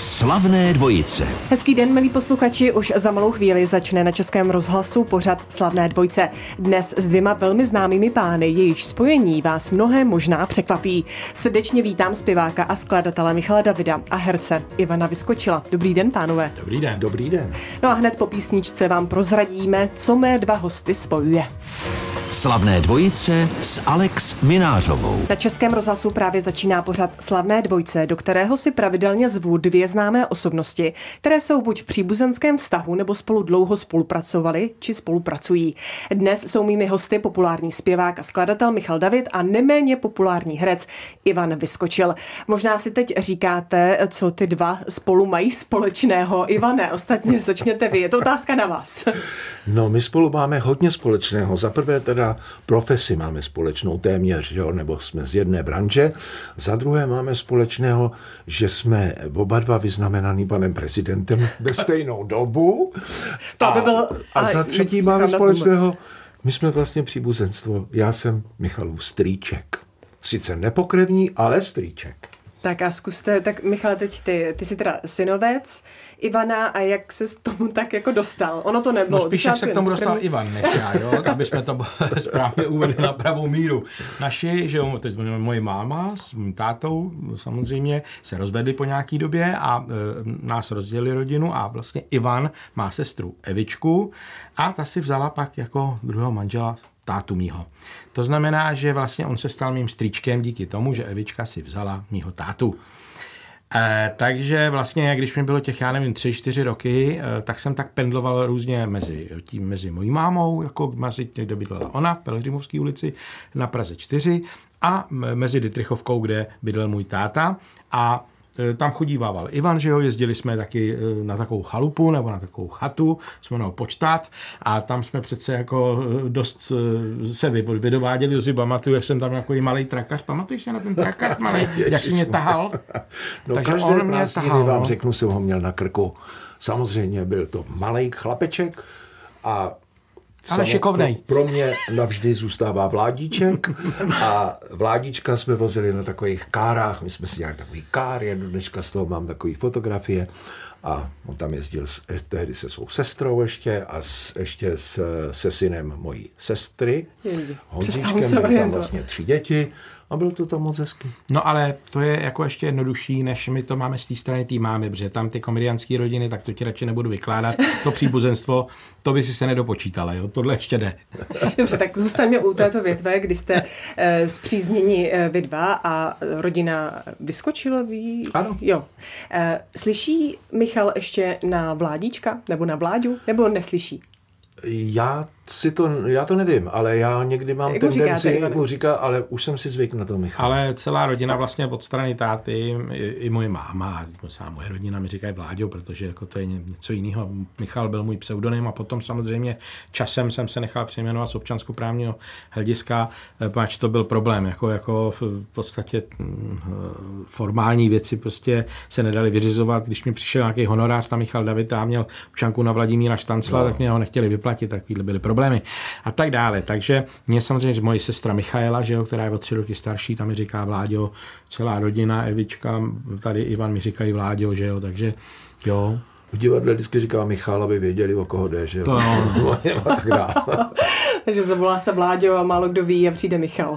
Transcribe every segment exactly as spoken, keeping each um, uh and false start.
Slavné dvojice. Hezký den, milí posluchači, už za malou chvíli začne na Českém rozhlasu pořad Slavné dvojice. Dnes s dvěma velmi známými pány, jejichž spojení vás mnohé možná překvapí. Srdečně vítám zpěváka a skladatele Michala Davida a herce Ivana Vyskočila. Dobrý den, pánové. Dobrý den. Dobrý den. No a hned po písničce vám prozradíme, co mé dva hosty spojuje. Slavné dvojice s Alex Minářovou. Na Českém rozhlasu právě začíná pořad Slavné dvojice, do kterého si pravidelně zvu dvě známé osobnosti, které jsou buď v příbuzenském vztahu, nebo spolu dlouho spolupracovali, či spolupracují. Dnes jsou mými hosty populární zpěvák a skladatel Michal David a neméně populární herec Ivan Vyskočil. Možná si teď říkáte, co ty dva spolu mají společného. Ivane, ostatně začněte vy, je to otázka na vás. No, my spolu máme hodně společného. Za prvé teda profesi máme společnou téměř, jo? Nebo jsme z jedné branže. Za druhé máme společného, že jsme oba dva vyznamenaný panem prezidentem ve stejnou dobu. To by bylo... A, a za třetí máme společného, my jsme vlastně příbuzenstvo. Já jsem Michalův strýček. Sice nepokrevní, ale strýček. Tak a zkuste, tak Michale, teď ty, ty jsi teda synovec Ivana a jak se s tomu tak jako dostal? Ono to nebylo. No spíš jak se k tomu dostal první... Ivan, než já, jo, aby jsme to správně uvedli na pravou míru. Naši, že jo, to je moje máma s mým tátou, samozřejmě se rozvedli po nějaký době a e, nás rozdělili rodinu a vlastně Ivan má sestru Evičku a ta si vzala pak jako druhého manžela tátu mýho. To znamená, že vlastně on se stal mým strýčkem díky tomu, že Evička si vzala mýho tátu. E, takže vlastně, když mi bylo těch, já nevím, tři, čtyři roky, e, tak jsem tak pendloval různě mezi, tím, mezi mojí mámou, jako mezi, kde bydlela ona v Pelhřimovské ulici na Praze čtyři a mezi Dytrychovkou, kde bydlel můj táta a tam chodívával Ivan, že jo, jezdili jsme taky na takovou chalupu nebo na takovou chatu, jsme na počtát a tam jsme přece jako dost se vydováděli, to si pamatuju, jak jsem tam takový malej trakař, pamatuješ se na ten trakař malej, jak si mě tahal? No takže každé on mě tahal, vám no. Řeknu, jsem ho měl na krku. Samozřejmě byl to malej chlapeček a ale šikovnej. Pro, pro mě navždy zůstává Vládíček a Vládíčka jsme vozili na takových kárách, my jsme si dělali takový kár, jednu dneška z toho mám takový fotografie a on tam jezdil s, tehdy se svou sestrou ještě a s, ještě s, se synem mojí sestry, Honzíčkem, byli tam vlastně tři děti. A bylo to tam moc hezky. No ale to je jako ještě jednodušší, než my to máme z té strany té mámy, protože tam ty komediánské rodiny, tak to ti radši nebudu vykládat. To příbuzenstvo, to by si se nedopočítala, jo? Tohle ještě jde. Dobře, tak zůstaňme u této větve, kdy jste e, spřízněni e, vy dva a rodina Vyskočila, ví? Ano. Jo. E, slyší Michal ještě na Vládíčka nebo na Vláďu, nebo neslyší? Já si to, já to nevím, ale já někdy mám jak tendenci, jak mu říká, ale už jsem si zvykl na to, Michal. Ale celá rodina vlastně od strany táty, i, i moje máma, a moje rodina mi říkají Vláďo, protože jako to je něco jiného. Michal byl můj pseudonym a potom samozřejmě časem jsem se nechal přejmenovat z občanskoprávního hlediska, pač to byl problém, jako, jako v podstatě formální věci prostě se nedaly vyřizovat. Když mi přišel nějaký honorář na Michal David a měl občanku na Vladimíra Štancla, no. Tak mě ho nechtěli vyplatit, takovýhle byly problémy a tak dále. Takže mě samozřejmě moje sestra Michaela, že jo, která je o tři roky starší, tam mi říká Vláďo, celá rodina, Evička, tady Ivan mi říkají Vláďo, že jo, takže jo. V divadle vždycky říká Michal, aby věděli, o koho jde, že jo. To no. A tak dále. Takže zavolá se Vláďo a málo kdo ví a přijde Michal.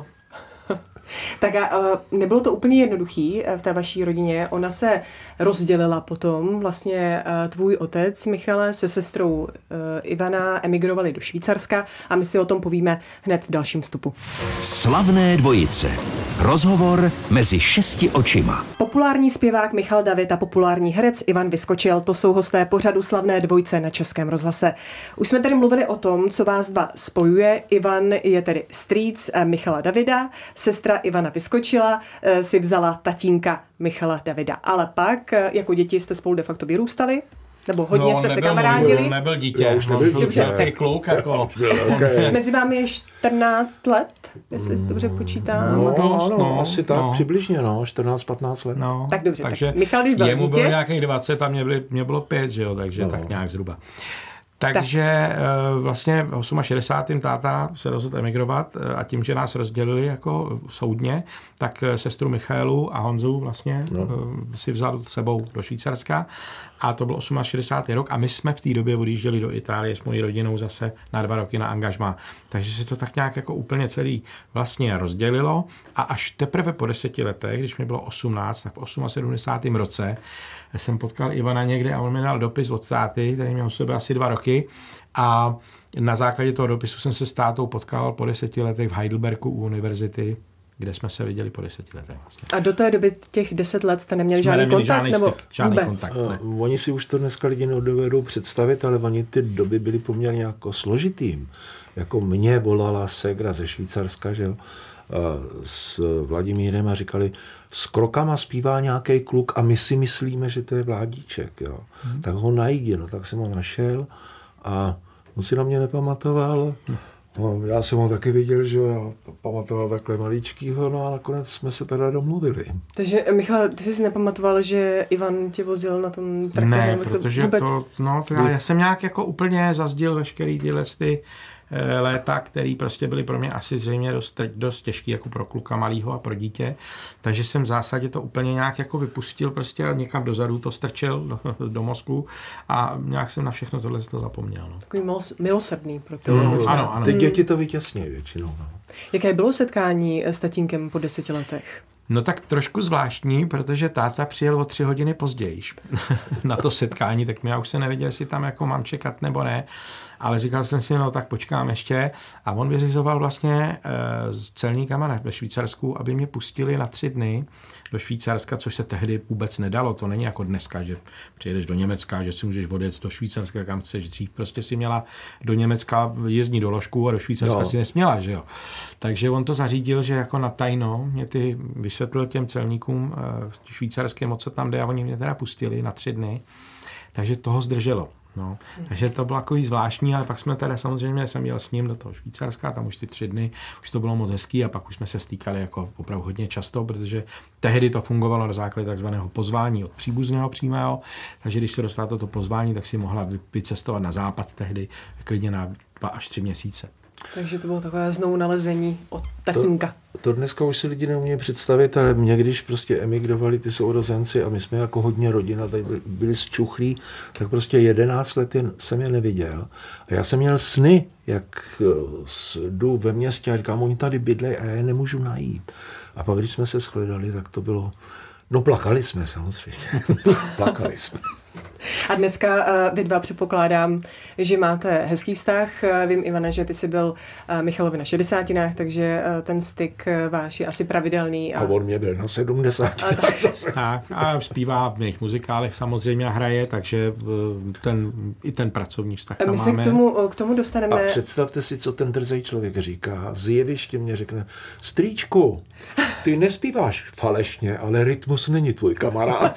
Tak a nebylo to úplně jednoduchý v té vaší rodině. Ona se rozdělila potom. Vlastně tvůj otec, Michale, se sestrou Ivana emigrovali do Švýcarska a my si o tom povíme hned v dalším vstupu. Slavné dvojice. Rozhovor mezi šesti očima. Populární zpěvák Michal David a populární herec Ivan Vyskočil, to jsou hosté pořadu Slavné dvojice na Českém rozhlase. Už jsme tady mluvili o tom, co vás dva spojuje. Ivan je tedy strýc Michala Davida, sestra Ivana Vyskočila si vzala tatínka Michala Davida. Ale pak jako děti jste spolu de facto vyrůstali? Nebo hodně no, jste se kamarádili? Můj, nebyl dítě. No, už nebyl dítě. Dobře, ty kluk, jako. Okay. Mezi vámi je čtrnáct let, jestli mm. dobře počítám. No, dost, no, no, asi tak, no. přibližně, no, čtrnáct patnáct let. No, tak dobře, takže tak Michal, když byl jemu dítě... bylo nějakých dvacet a mě, byly, mě bylo pět, že jo, takže no. tak nějak zhruba. Takže tak. vlastně v šedesátém osmém táta se rozhodl emigrovat a tím, že nás rozdělili jako soudně, tak sestru Michaelu a Honzu vlastně no. si vzal s sebou do Švýcarska a to byl šedesátý osmý rok a my jsme v té době odjížděli do Itálie s mojí rodinou zase na dva roky na angažmá. Takže se to tak nějak jako úplně celý vlastně rozdělilo a až teprve po deseti letech, když mi bylo osmnáct, tak v sedmdesátém osmém roce jsem potkal Ivana někde a on mi dal dopis od táty, který měl u sebe asi dva roky a na základě toho dopisu jsem se s tátou potkal po deseti letech v Heidelbergu u univerzity, kde jsme se viděli po deseti letech. Vlastně. A do té doby těch deset let jste neměli žádný neměli kontakt? Žádný nebo styk, žádný vůbec? kontakt. Ne. Uh, oni si už to dneska lidi nedovedou představit, ale oni ty doby byly poměrně jako složitým. Jako mě volala ségra ze Švýcarska, že jo, s Vladimírem a říkali, s krokama zpívá nějaký kluk a my si myslíme, že to je Vládíček. Jo. Hmm. Tak ho najdi, no tak jsem ho našel a on si na mě nepamatoval. No, já jsem ho taky viděl, že jo, já pamatoval takhle maličkýho, no a nakonec jsme se teda domluvili. Takže Michal, ty jsi si nepamatoval, že Ivan tě vozil na tom traktoře? Ne, protože to, to, no, to já, já jsem nějak jako úplně zazdil veškerý tyhle ty léta, které prostě byly pro mě asi zřejmě dost, dost těžký jako pro kluka malýho a pro dítě. Takže jsem v zásadě to úplně nějak jako vypustil prostě a někam dozadu to strčil do, do mozku a nějak jsem na všechno tohle to zapomněl. No. Takový milosrdný pro to. No, ano, ano. Ty děti to vytěsnějí většinou. No. Jaké bylo setkání s tatínkem po deseti letech? No tak trošku zvláštní, protože táta přijel o tři hodiny později na to setkání, tak já už se nevěděl, jestli tam jako mám čekat nebo ne, ale říkal jsem si, no tak počkám ještě a on vyřizoval vlastně e, s celníkama ve Švýcarsku, aby mě pustili na tři dny do Švýcarska, což se tehdy vůbec nedalo, to není jako dneska, že přijedeš do Německa, že si můžeš odjet do Švýcarska, kam chceš dřív, prostě si měla do Německa jezdní doložku a do Švýcarska no. si nesměla, že jo. Takže on to zařídil, že jako na tajno mě ty vysvětlil těm celníkům e, švýcarským, o co tam jde a oni mě teda pustili na tři dny, takže toho zdrželo. No, takže to bylo takový zvláštní, ale pak jsme teda samozřejmě, jsem jel s ním do toho Švýcarska, tam už ty tři dny, už to bylo moc hezký a pak už jsme se stýkali jako opravdu hodně často, protože tehdy to fungovalo na základě takzvaného pozvání od příbuzného přímého, takže když se dostala toto pozvání, tak si mohla vycestovat na západ tehdy klidně na dva až tři měsíce. Takže to bylo takové znovu nalezení od tatínka. To, to dneska už si lidi neumějí představit, ale mě, když prostě emigrovali ty sourozenci a my jsme jako hodně rodina, tady byli, byli zčuchlí, tak prostě jedenáct let jen, jsem je neviděl. A já jsem měl sny, jak jdu ve městě a říkám, oni tady bydlej a já je nemůžu najít. A pak, když jsme se shledali, tak to bylo, no plakali jsme samozřejmě, plakali jsme. A dneska uh, vy dva předpokládám, že máte hezký vztah. Vím, Ivane, že ty jsi byl uh, Michalovi na šedesátinách, takže uh, ten styk uh, váš je asi pravidelný. A, a on mě byl na sedmdesátinách. A tak. tak a zpívá v mých muzikálech samozřejmě a hraje, takže ten, i ten pracovní vztah tam My máme. se k tomu, k tomu dostaneme. A představte si, co ten drzej člověk říká. Z jeviště mě řekne, strýčku, ty nespíváš falešně, ale rytmus není tvůj kamarád.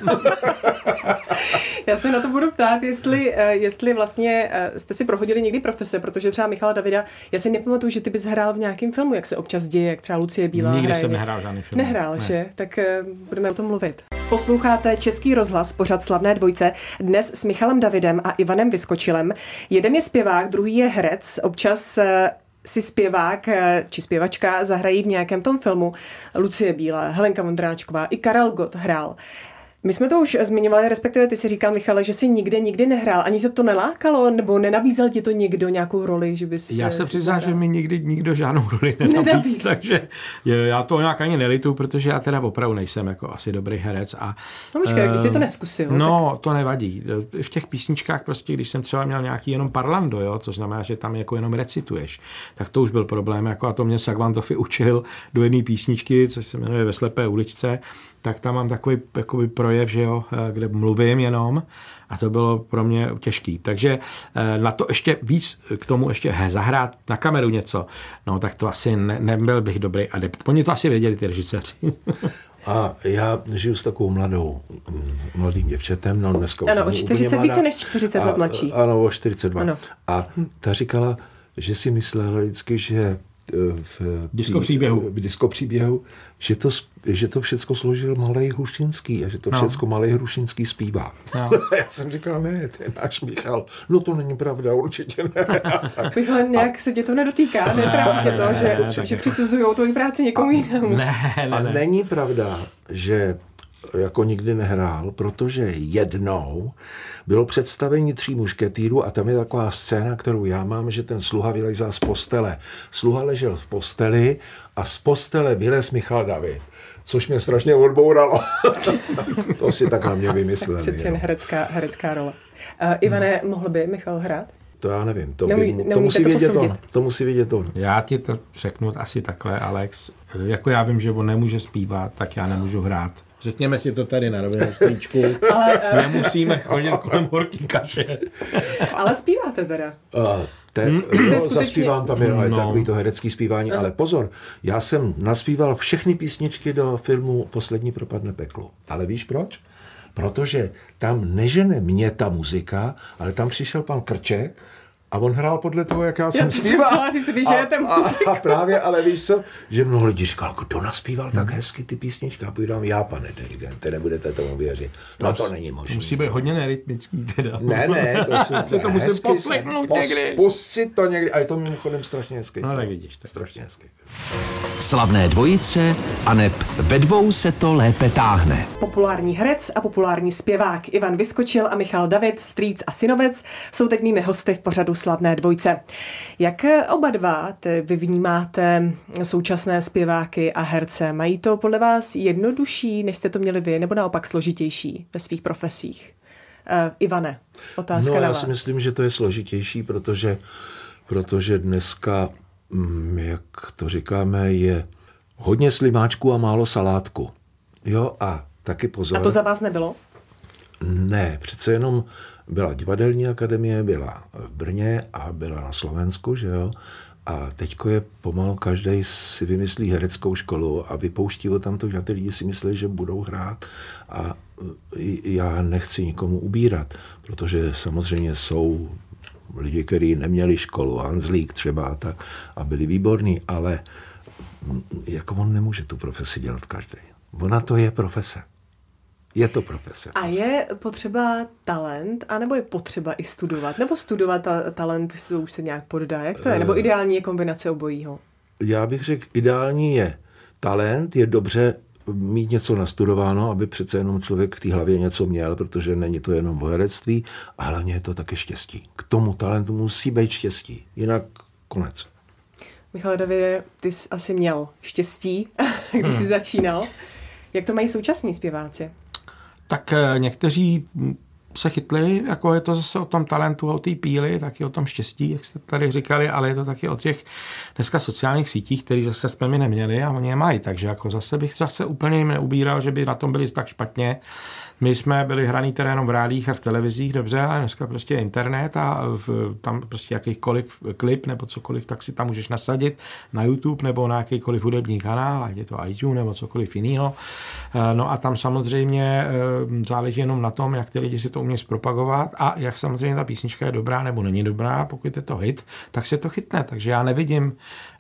Já se na to budu ptát, jestli, jestli vlastně jste si prohodili někdy profese, protože třeba Michala Davida, já si nepamatuju, že ty bys hrál v nějakém filmu, jak se občas děje, jak třeba Lucie Bílá Nikdy hraje. jsem nehrál žádný film. Nehrál, ne. že? Tak budeme o tom mluvit. Posloucháte Český rozhlas, pořad Slavné dvojce, dnes s Michalem Davidem a Ivanem Vyskočilem. Jeden je zpěvák, druhý je herec, občas si zpěvák či zpěvačka zahrají v nějakém tom filmu. Lucie Bílá, Helenka Vondráčková, i Karel Gott hrál. My jsme to už zmiňovali, respektive ty si říkal, Michale, že jsi nikde nikdy nehrál. Ani se to nelákalo, nebo nenabízel ti to někdo nějakou roli, že bys... Já se přiznám, že mi nikdy nikdo žádnou roli nenabízel, takže já to nějak ani nelitu, protože já teda opravdu nejsem jako asi dobrý herec. A, no počkej, když jsi to neskusil. No, tak... to nevadí. V těch písničkách prostě, když jsem třeba měl nějaký jenom parlando, jo, to znamená, že tam jako jenom recituješ, tak to už byl problém. Jako a to mě Sagvantofi učil do jedné písničky, což se jmenuje Ve slepé uličce, tak tam mám takový jakoby projev, že jo, kde mluvím jenom a to bylo pro mě těžký. Takže na to ještě víc k tomu ještě he, zahrát na kameru něco, no tak to asi ne, nebyl bych dobrý adept. Oni to asi věděli, ty režiséři. A já žiju s takovou mladou, mladým děvčetem, no dneska už ano, o čtyřicet, více než čtyřicet let mladší. Ano, o čtyřicet dva. Ano. A ta říkala, že si myslela vždycky, že v Disko příběhu. v disko příběhu, že to, že to všecko složil Malej Hrušinský a že to No. všecko Malej Hrušinský zpívá. No. Já jsem říkal, ne, to je náš Michal. No to není pravda, určitě ne. Michal, nějak se tě to nedotýká, netrápí tě to, ne, že, ne, že tak- přisuzujou tvoji práci někomu jinému. Ne, ne, A ne. není pravda, že jako nikdy nehrál, protože jednou bylo představení Tří mušketýrů a tam je taková scéna, kterou já mám, že ten sluha vylezá z postele. Sluha ležel v posteli a z postele vylez Michal David, což mě strašně odbouralo. To si tak na mě vymysleli. Přeci jen jo. herecká, herecká role. Uh, Ivane, mohl by Michal hrát? To já nevím, to, Neumí- by, to neumíte musí to vědět posoudit. on. To musí vědět on. Já ti to řeknu asi takhle, Alex. Jako já vím, že on nemůže zpívat, tak já nemůžu hrát. Řekněme si to tady na rovinu, stříčku. Ale, uh, Nemusíme chodit kolem horký kaše. ale zpíváte teda. Uh, te, jste no, skutečně- zaspívám tam jen, ale No. takový to herecký zpívání, ale pozor, já jsem naspíval všechny písničky do filmu Poslední propadne peklu. Ale víš proč? Protože tam nežene mě ta muzika, ale tam přišel pan Krček a on hrál podle toho, jak já jsem to jsem zpíval. chtěla říct, vy žijete a, muziku. a, a právě, ale víš co, že mnoho lidí říkal, kdo naspíval tak hezky ty písničky? A půjdám já, pane dirigente, nebudete tomu věřit. No to není možné. Musí být hodně nerytmický teda. Ne, ne, to si, Se to musím hezky poslechnout pos- někdy. Pust si to někdy, a je to mimochodem strašně hezky. No tak vidíš. Tak. Strašně hezky. Slavné dvojice aneb ve dvou se to lépe táhne. Populární herec a populární zpěvák Ivan Vyskočil a Michal David, strýc a synovec, jsou teď mými hosty v pořadu Slavné dvojce. Jak oba dva ty vy vnímáte současné zpěváky a herce? Mají to podle vás jednodušší, než jste to měli vy, nebo naopak složitější ve svých profesích? Uh, Ivane, otázka No na já vás. si myslím, že to je složitější, protože, protože dneska, mm, jak to říkáme, je hodně slimáčků a málo salátku. Jo, a taky pozor. A to za vás nebylo? Ne, přece jenom byla divadelní akademie, byla v Brně a byla na Slovensku, že jo. A teďko je pomalu každý si vymyslí hereckou školu a vypouští ho tam to, že ty lidi si myslí, že budou hrát. A já nechci nikomu ubírat, protože samozřejmě jsou lidi, kteří neměli školu, Hanzlík třeba a tak, a byli výborní, ale jako on nemůže tu profesi dělat každý. Ona to je profese. Je to profese. A je potřeba talent, anebo je potřeba i studovat? Nebo studovat a talent to už se nějak poddá? Jak to je? Nebo ideální je kombinace obojího? Já bych řekl, ideální je talent, je dobře mít něco nastudováno, aby přece jenom člověk v té hlavě něco měl, protože není to jenom o herectví, a hlavně je to také štěstí. K tomu talentu musí být štěstí, jinak konec. Michale Davide, ty jsi asi měl štěstí, když jsi začínal. Jak to mají současní zpěváci? Tak eh, někteří se chytli, jako je to zase o tom talentu, o té píli, taky o tom štěstí, jak jste tady říkali, ale je to taky o těch dneska sociálních sítích, které zase jsme mi neměli a oni je mají, takže jako zase bych zase úplně jim neubíral, že by na tom byli tak špatně. My jsme byli hraný teda jenom v rádích a v televizích, dobře, ale dneska prostě je internet a v, tam prostě jakýkoliv klip nebo cokoliv, tak si tam můžeš nasadit na YouTube nebo na jakýkoliv hudební kanál, ať je to iTunes nebo cokoliv jiného. No a tam samozřejmě záleží jenom na tom, jak ty lidi si to umí zpropagovat a jak samozřejmě ta písnička je dobrá nebo není dobrá. Pokud je to hit, tak se to chytne. Takže já nevidím,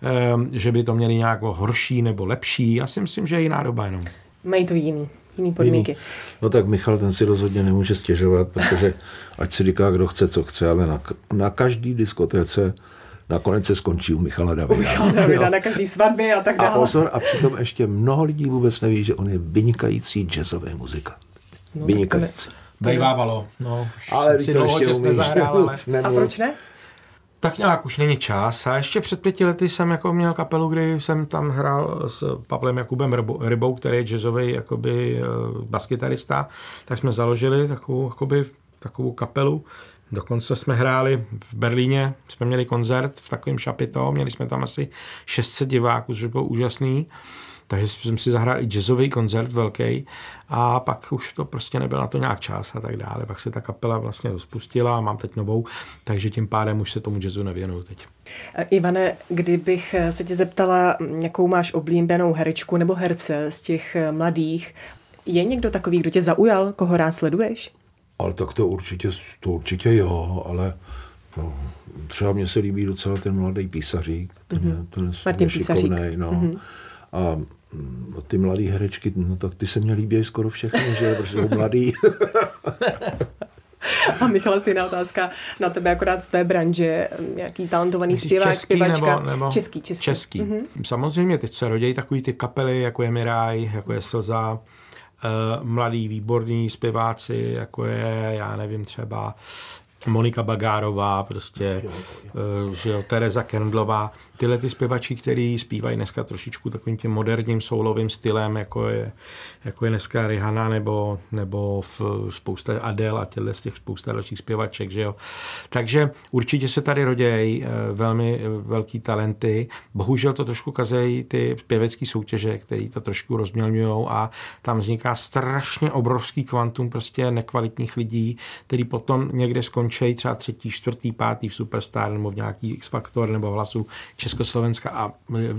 že by to měli nějak horší nebo lepší. Já si myslím, že je jiná doba jenom. Mají to jiný. Jiný podmínky. Jiný. No tak Michal, ten si rozhodně nemůže stěžovat, protože ať si říká, kdo chce, co chce, ale na, na každý diskotéce nakonec se skončí u Michala Davida. U Michala Davida na každý svatbě a tak A dále. pozor, a přitom ještě mnoho lidí vůbec neví, že on je vynikající jazzový muzika. No, vynikající. Bejvávalo. No, Ale si to dlouho ještě čas umíš. nezahrál, ale... A proč ne? Tak nějak už není čas. A ještě před pěti lety jsem jako měl kapelu, kdy jsem tam hrál s Pavlem Jakubem Rybou, který je jazzový jakoby baskytarista. Tak jsme založili takovou, jakoby, takovou kapelu. Dokonce jsme hráli v Berlíně, jsme měli koncert v takovém šapito, měli jsme tam asi šest set diváků, což bylo úžasný. Takže jsem si zahrál i jazzový koncert velký a pak už to prostě nebyl na to nějak čas a tak dále. Pak se ta kapela vlastně rozpustila a mám teď novou, takže tím pádem už se tomu jazzu nevěnuju teď. Ivane, kdybych se tě zeptala, jakou máš oblíbenou herečku nebo herce z těch mladých, je někdo takový, kdo tě zaujal, koho rád sleduješ? Ale tak to určitě, to určitě jo, ale No, třeba mně se líbí docela ten mladý písařík. Ten, mm-hmm. ten Martin Písařík. No. Mm-hmm. A ty mladý herečky, no tak ty se mě líbí skoro všechny, že protože jsou mladý. A Michale, stejná otázka na tebe, akorát z té branže, nějaký talentovaný Myslíš zpěvák, český zpěvačka. Nebo, nebo český, český. Český. Mm-hmm. Samozřejmě teď se rodějí takový ty kapely, jako je Miraj, jako je Slza, uh, mladí, výborní zpěváci, jako je, já nevím, třeba Monika Bagárová, prostě, jo, jo. Uh, že jo, Tereza Kendlová. Tyhle ty zpěvači, který zpívají dneska trošičku takovým tím moderním soulovým stylem, jako je, jako je dneska Rihanna nebo, nebo v spousta Adele a těchto z těch spousta dalších zpěvaček, že jo. Takže určitě se tady rodějí velmi velký talenty. Bohužel to trošku kazejí ty zpěvecké soutěže, které to trošku rozmělňujou a tam vzniká strašně obrovský kvantum prostě nekvalitních lidí, který potom někde skončí třeba třetí, čtvrtý, pátý v Superstar nebo v nějaký X Factor nebo v Hlasu Československa a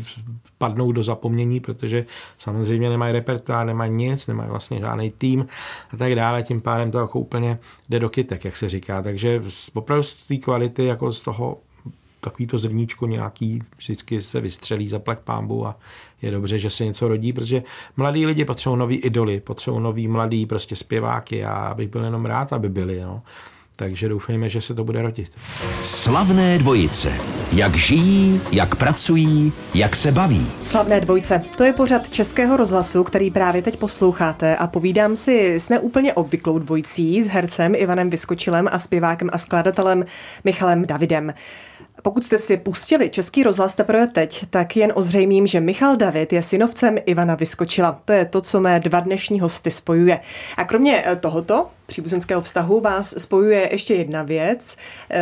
padnou do zapomnění, protože samozřejmě nemají repertoár, nemají nic, nemají vlastně žádný tým a tak dále. Tím pádem to jako úplně jde do kytek, jak se říká. Takže opravdu z té kvality, jako z toho takovýto zrníčko nějaký vždycky se vystřelí zaplať pánbu a je dobře, že se něco rodí, protože mladí lidi potřebují nový idoly, potřebují nový mladý prostě zpěváky a bych byl jenom rád, aby byli. No. Takže doufejme, že se to bude rodit. Slavné dvojice. Jak žijí, jak pracují, jak se baví. Slavné dvojice. To je pořad Českého rozhlasu, který právě teď posloucháte a povídám si s neúplně obvyklou dvojicí, s hercem Ivanem Vyskočilem a zpěvákem a skladatelem Michalem Davidem. Pokud jste si pustili Český rozhlas teprve teď, tak jen ozřejmím, že Michal David je synovcem Ivana Vyskočila. To je to, co mé dva dnešní hosty spojuje. A kromě tohoto příbuzenského vztahu vás spojuje ještě jedna věc.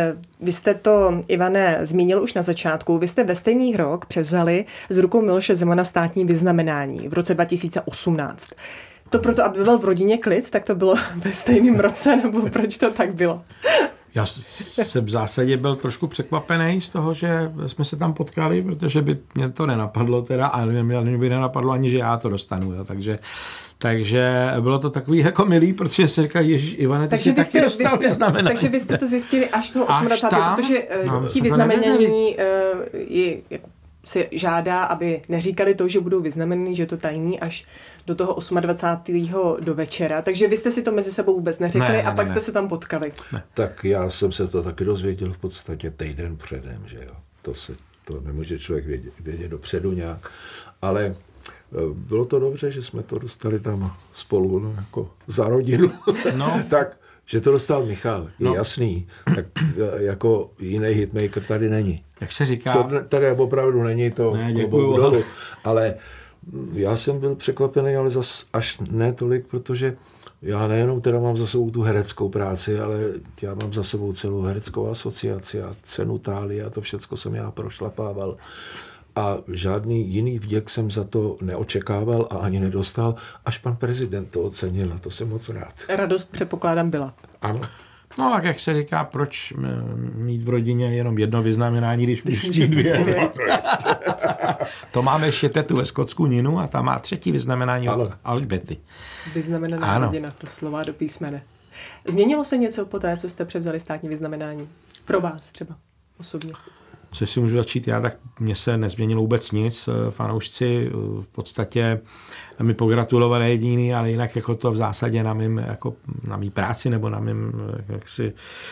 Vy jste to, Ivane, zmínil už na začátku. Vy jste ve stejný rok převzali z rukou Miloše Zemana státní vyznamenání v roce dva tisíce osmnáct. To proto, aby byl v rodině klid, tak to bylo ve stejném roce, nebo proč to tak bylo? Já jsem v zásadě byl trošku překvapený z toho, že jsme se tam potkali, protože by mě to nenapadlo teda a mě by nenapadlo ani, že já to dostanu. Jo. Takže, takže bylo to takový jako milý, protože se říká, ježiš, Ivane, ty takže jsi taky jste, dostal vyznamenání. Takže vy jste to zjistili až toho osmdvacátého protože no, ti vyznamenání uh, je jako se žádá, aby neříkali to, že budou vyznamenaný, že je to tajný až do toho dvacátého osmého do večera. Takže vy jste si to mezi sebou vůbec neřekli ne, ne, a pak ne, jste ne. se tam potkali. Ne. Tak já jsem se to taky dozvěděl v podstatě týden předem, že jo. To se to nemůže člověk vědět, vědět dopředu nějak. Ale bylo to dobře, že jsme to dostali tam spolu, no, jako za rodinu. No. Tak, že to dostal Michal, je no. jasný. Tak jako jiný hitmaker tady není. Jak se říká? To tady opravdu není to. Ne, děkuju, ale... ale já jsem byl překvapený, ale zas až ne tolik, protože já nejenom teda mám za sebou tu hereckou práci, ale já mám za sebou celou hereckou asociaci a cenu Tálie a to všecko jsem já prošlapával. A žádný jiný vděk jsem za to neočekával a ani nedostal, až pan prezident to ocenil a to jsem moc rád. Radost předpokládám byla. Ano. No tak jak se říká, proč mít v rodině jenom jedno vyznamenání, když můžeš mít dvě. dvě. To máme ještě tetu ve Skotsku Ninu a ta má třetí vyznamenání od Alžbety. Vyznamenaná rodina, to slova do písmene. Změnilo se něco po té, co jste převzali státní vyznamenání? Pro vás třeba osobně? Co si můžu začít já, tak mně se nezměnilo vůbec nic. Fanoušci v podstatě mi pogratulovali jediný, ale jinak jako to v zásadě na mým, jako na mý práci nebo na mým, jaksi,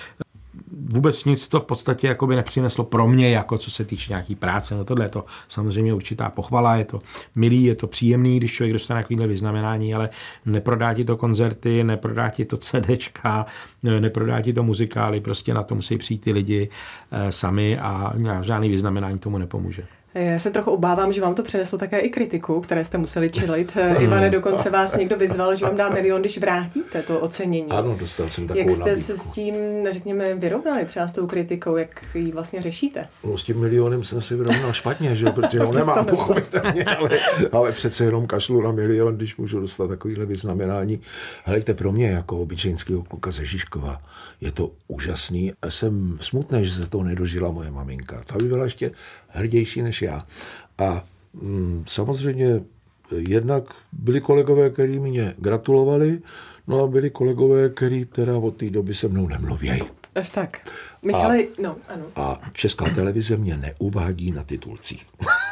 vůbec nic to v podstatě jako by nepřineslo pro mě, jako co se týče nějaký práce. No tohle je to samozřejmě určitá pochvala, je to milý, je to příjemný, když člověk dostane takovýhle vyznamenání, ale neprodá ti to koncerty, neprodá ti to CDčka, neprodá ti to muzikály, prostě na to musí přijít ty lidi eh, sami a žádný vyznamenání tomu nepomůže. Já se trochu obávám, že vám to přineslo také i kritiku, které jste museli čelit. Ivane, dokonce vás někdo vyzval, že vám dá milion, když vrátíte to ocenění. Ano, dostal jsem takovou Jak jste nabídku. se s tím, řekněme, vyrovnali třeba s tou kritikou, jak ji vlastně řešíte? No, s tím milionem jsem si vyrovnal špatně, že? Protože ho nemám pochopitelně, ale, ale přece jenom kašlu na milion, když můžu dostat takovýhle vyznamenání. Helejte, pro mě jako obyčejnského kluka ze Žižkova je to úžasný a jsem smutný, že se toho nedožila moje maminka. Ta by byla ještě hrdější než já. A mm, samozřejmě jednak byli kolegové, kteří mě gratulovali, no a byli kolegové, kteří teda od té doby se mnou nemluvějí. Až tak. Michale, a, no, ano. A Česká televize mě neuvádí na titulcích.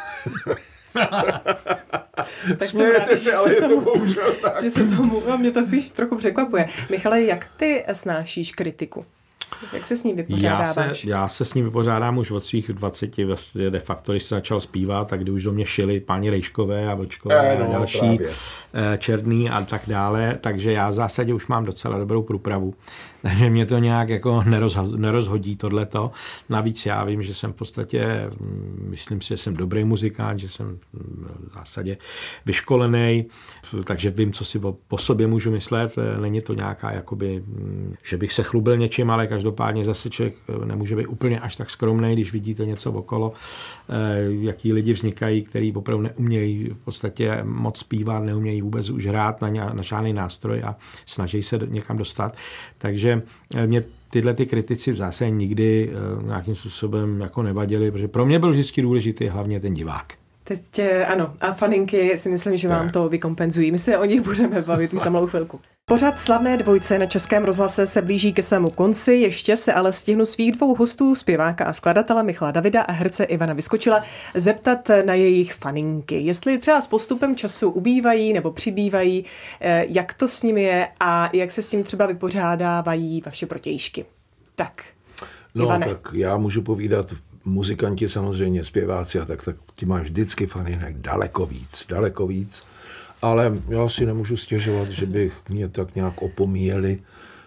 Tak Smějete se, ale je to bohužel tak. Že se tomu, no, mě to spíš trochu překvapuje. Michale, jak ty snášíš kritiku? Jak se s ní vypořádáváš? Já se, já se s ní vypořádám už od svých dvaceti vlastně de facto, když jsem začal zpívat, tak kdy už do mě šili páni Rejškové a Vlčkové no, a další právě. Černý a tak dále, takže já v zásadě už mám docela dobrou průpravu. Takže mě to nějak jako nerozho- nerozhodí tohleto. Navíc já vím, že jsem v podstatě, myslím si, že jsem dobrý muzikant, že jsem v zásadě vyškolený, takže vím, co si o, po sobě můžu myslet. Není to nějaká, jakoby, že bych se chlubil něčím, ale každopádně zase člověk nemůže být úplně až tak skromný, když vidíte něco okolo, jaký lidi vznikají, který opravdu neumějí v podstatě moc zpívat, neumějí vůbec už hrát na, na žádný nástroj a snaží se někam dostat. Takže mě tyhle ty kritici v zásadě nikdy nějakým způsobem jako nevadili, protože pro mě byl vždycky důležitý hlavně ten divák. Teď ano, a faninky si myslím, že vám to vykompenzují. My se o nich budeme bavit už za malou chvilku. Pořad Slavné dvojce na Českém rozhlase se blíží ke svému konci, ještě se ale stihnu svých dvou hostů, zpěváka a skladatele Michala Davida a herce Ivana Vyskočila, zeptat na jejich faninky. Jestli třeba s postupem času ubývají nebo přibývají, jak to s nimi je a jak se s tím třeba vypořádávají vaše protějšky. Tak, No, Ivane. tak já můžu povídat, muzikanti samozřejmě, zpěváci a tak, tak ti máš vždycky faninek daleko víc, daleko víc. Ale já si nemůžu stěžovat, že bych mě tak nějak opomíjeli.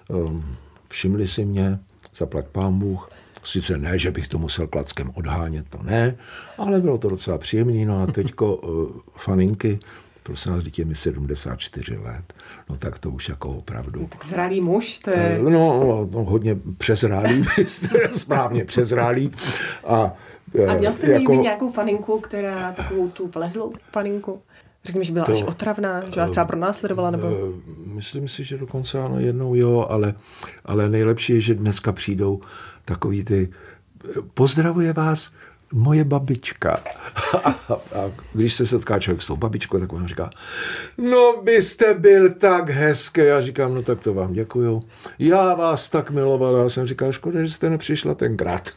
Všimli si mě, zaplať pán Bůh. Sice ne, že bych to musel klackem odhánět, to ne, ale bylo to docela příjemný. No a teďko faninky, prosím nás, dítě mi sedmdesát čtyři let, no tak to už jako opravdu. Tak zralý muž, to je... No, no, no hodně přezrálý, správně přezrálý. A, a měl jste jako... někdy nějakou faninku, která takovou tu vlezlou faninku? Řekni mi, že byla to, až otravná, že vás třeba pronásledovala, nebo... Myslím si, že dokonce ano, jednou jo, ale, ale nejlepší je, že dneska přijdou takový ty... Pozdravuje vás moje babička. A, a když se setká člověk s tou babičkou, tak on říká, no byste byl tak hezký. Já říkám, no tak to vám děkuju. Já vás tak milovala. Já jsem říkal, škoda, že jste nepřišla tenkrát.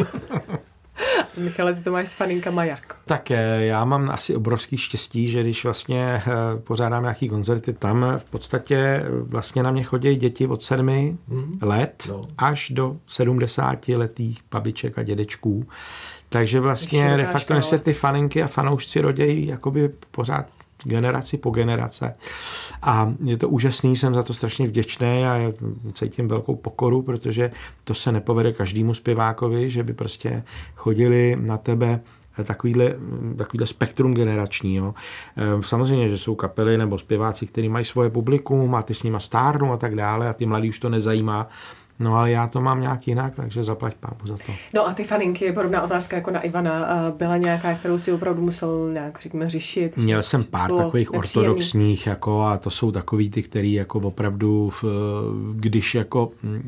Michale, ty to máš s faninkama jak? Tak já mám asi obrovský štěstí, že když vlastně pořádám nějaký koncerty, tam v podstatě vlastně na mě chodí děti od sedmi mm. let no. až do sedmdesáti letých babiček a dědečků. Takže vlastně de facto se ty faninky a fanoušci rodějí jakoby pořád generaci po generace. A je to úžasný, jsem za to strašně vděčný a cítím velkou pokoru, protože to se nepovede každému zpěvákovi, že by prostě chodili na tebe takovýhle, takovýhle spektrum generační. Jo. Samozřejmě, že jsou kapely nebo zpěváci, kteří mají svoje publikum a ty s nima stárnou a tak dále a ty mladí už to nezajímá. No ale já to mám nějak jinak, takže zaplať pápu za to. No a ty faninky, podobná otázka jako na Ivana, byla nějaká, kterou si opravdu musel nějak, řekněme, řešit? Měl jsem pár takových nepříjemný. ortodoxních, jako, a to jsou takový ty, který jako opravdu, když jako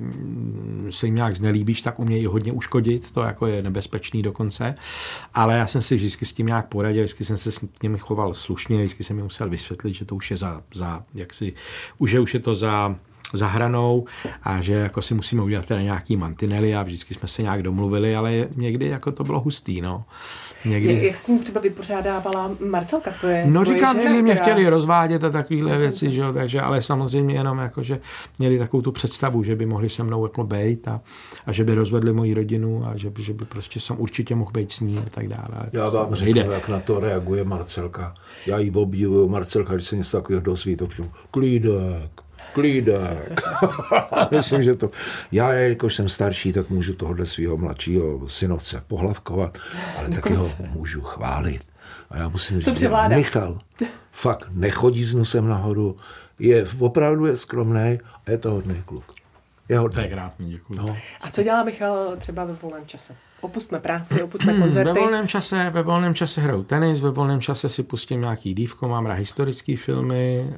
se jim nějak znelíbíš, tak umějí hodně uškodit, to jako je nebezpečný dokonce, ale já jsem si vždycky s tím nějak poradil, vždycky jsem se s nimi choval slušně, vždycky jsem mi musel vysvětlit, že to už je za, za jaksi, už je, už je to za za hranou a že jako si musíme udělat teda nějaký mantinely a vždycky jsme se nějak domluvili, ale někdy jako to bylo hustý, no. Někdy... Jak, jak s tím třeba vypořádávala Marcelka? To je no říkám, někdy mě která... chtěli rozvádět a takovýhle věci, že jo, takže ale samozřejmě jenom jako, že měli takovou tu představu, že by mohli se mnou jako bejt a, a že by rozvedli moji rodinu a že by, že by prostě jsem určitě mohl být s ní a tak dále. Já vám řeknu, jak na to reaguje Marcelka. Já jí obdivuju, Marcelka, když se něco takového dozví, to přijdu, klídek. Klídek. Myslím, že to... Já, jakož jsem starší, tak můžu tohohle svého mladšího synovce pohlavkovat, ale taky ho můžu chválit. A já musím říct, že Michal fakt nechodí s nosem nahoru, je opravdu je skromnej a je to hodný kluk. Je hodný. Tak rád mi děkuji. No. A co dělá Michal třeba ve volném čase? Opustme práci, opustme koncerty. Ve volném čase, ve volném čase hraju tenis, ve volném čase si pustím nějaký dívko, mám rád historické filmy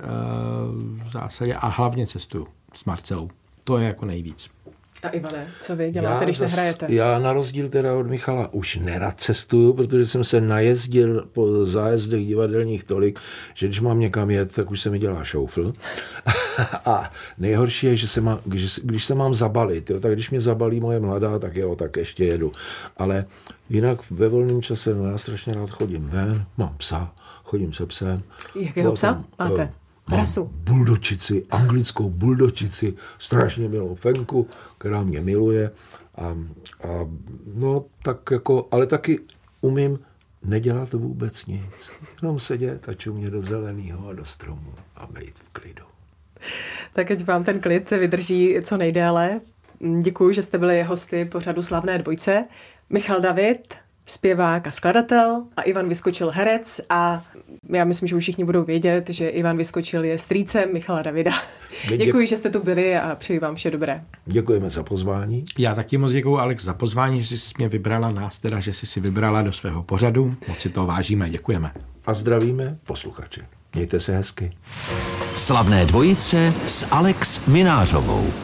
v zásadě a hlavně cestuju s Marcelou. To je jako nejvíc. A Ivane, co vy děláte, když zas, nehrajete? Já na rozdíl teda od Michala už nerad cestuju, protože jsem se najezdil po zájezdech divadelních tolik, že když mám někam jet, tak už se mi dělá šoufl. A nejhorší je, že se má, když, když se mám zabalit, jo, tak když mě zabalí moje mladá, tak jo, tak ještě jedu. Ale jinak ve volném čase, no já strašně rád chodím ven, mám psa, chodím se psem. Jakého psa máte? Rasu? Buldočici, anglickou buldočici, strašně milou Fenku, která mě miluje. A, a no tak jako, ale taky umím nedělat vůbec nic. Jenom sedět a čumět do zeleného a do stromu a být v klidu. Tak ať vám ten klid vydrží co nejdéle. Děkuji, že jste byli hosty pořadu Slavné dvojce. Michal David, zpěvák a skladatel, a Ivan Vyskočil, herec, a já myslím, že už všichni budou vědět, že Ivan Vyskočil je strýcem Michala Davida. Dě- Děkuji, že jste tu byli a přeji vám vše dobré. Děkujeme za pozvání. Já taky moc děkuji, Alex, za pozvání, že jsi mě vybrala, nás teda, že jsi si vybrala do svého pořadu. Moc si to vážíme, děkujeme. A zdravíme posluchače. Mějte se hezky. Slavné dvojice s Alex Minářovou.